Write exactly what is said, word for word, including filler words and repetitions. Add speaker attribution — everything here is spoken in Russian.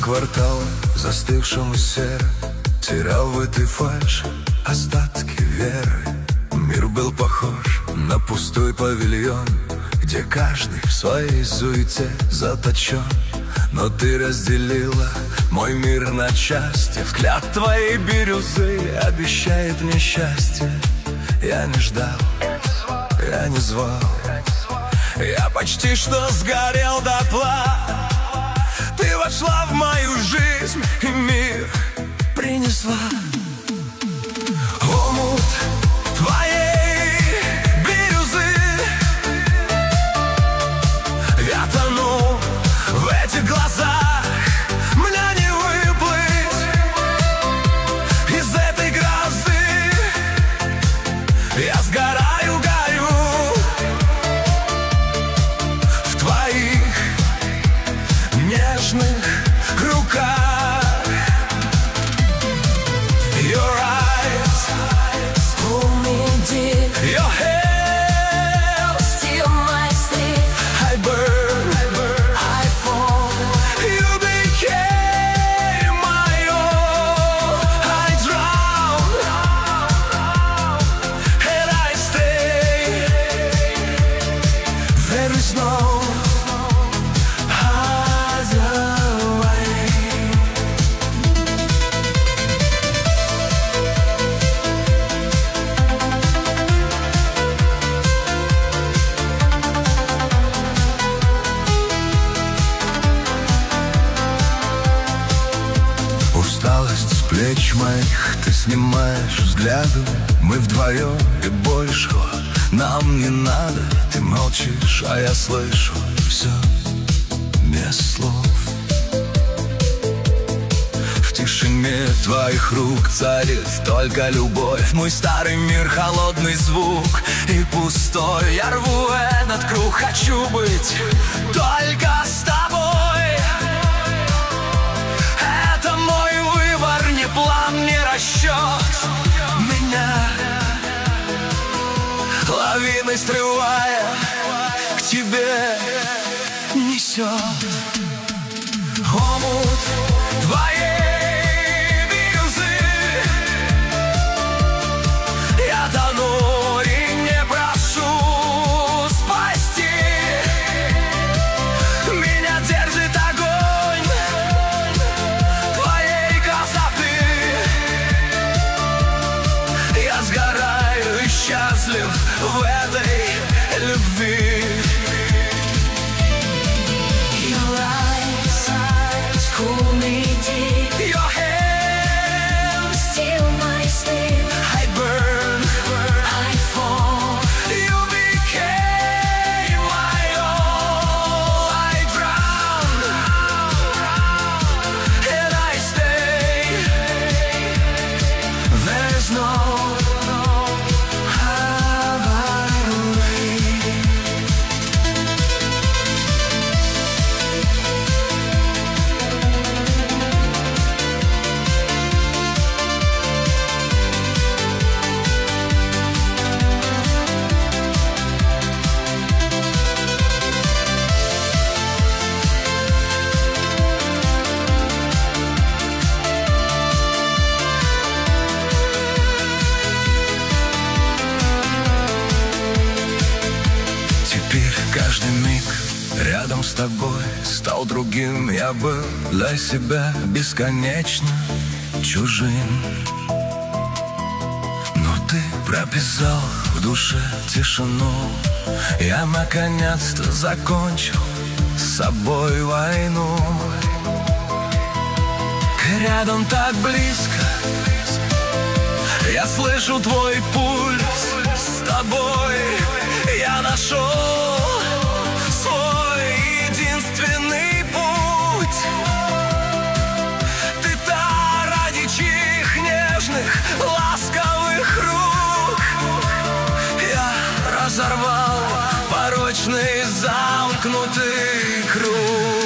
Speaker 1: квартал, застывшему серо, терял в этой фальши остатки веры. Мир был похож на пустой павильон, где каждый в своей суете заточен. Но ты разделила мой мир на части. Взгляд твоей бирюзы обещает мне счастье. Я не ждал, я не звал, я почти что сгорел дотла. Ты вошла в мою жизнь и мир принесла. Омут твоей бирюзы, я тону в этих глазах. Мне не выплыть из этой грозы. Я сгораю, горю в твоих нежных руках. Your eyes pull me deep. Your hair steal my sleep. I burn, I burn, I fall. You became my all. I drown and I stay. There is no other way. Усталость с плеч моих ты снимаешь взглядом. Мы вдвоем и больше нам не надо. Ты молчишь, а я слышу все без слов. В тишине твоих рук царит только любовь. Мой старый мир, холодный звук и пустой. Я рву этот круг, хочу быть только с тобой. Это мой выбор, не план, не расчет. Меня лавиной срывая к тебе несет. Омут твоей бирюзы, я тону и не прошу спасти. Меня держит огонь твоей красоты. Я сгораю и счастлив в этой любви. Your eyes cool me deep. Your hands steal my sleep. I burn, I fall. You became my all. I drown and I stay. There's no other way. Теперь каждый миг рядом с тобой стал другим. Я был для себя бесконечно чужим. Но ты прописал в душе тишину. Я наконец-то закончил с собой войну. Ты рядом так близко, я слышу твой пульс. С тобой я нашел свой единственный путь. Ты та, ради чьих нежных, ласковых рук я разорвал порочный замкнутый круг.